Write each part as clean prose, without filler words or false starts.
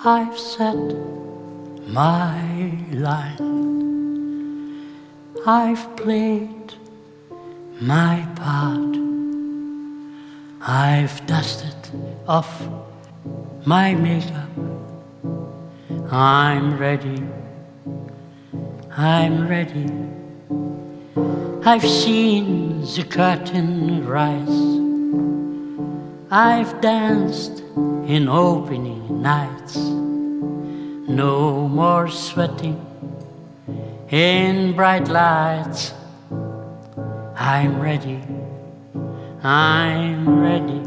I've said my line. I've played my part. I've dusted off my makeup. I'm ready. I'm ready. I've seen the curtain rise. I've danced in opening nights. No more sweating in bright lights. I'm ready. I'm ready.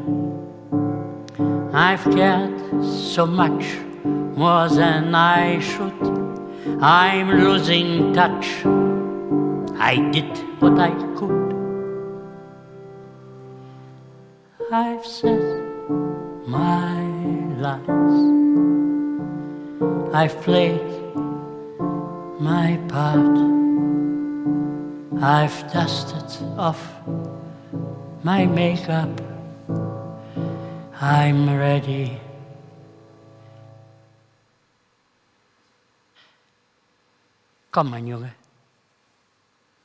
I've cared so much more than I should. I'm losing touch. I did what I could. I've said my lines. I've played my part. I've dusted off my makeup. I'm ready. Kom maar, jongen.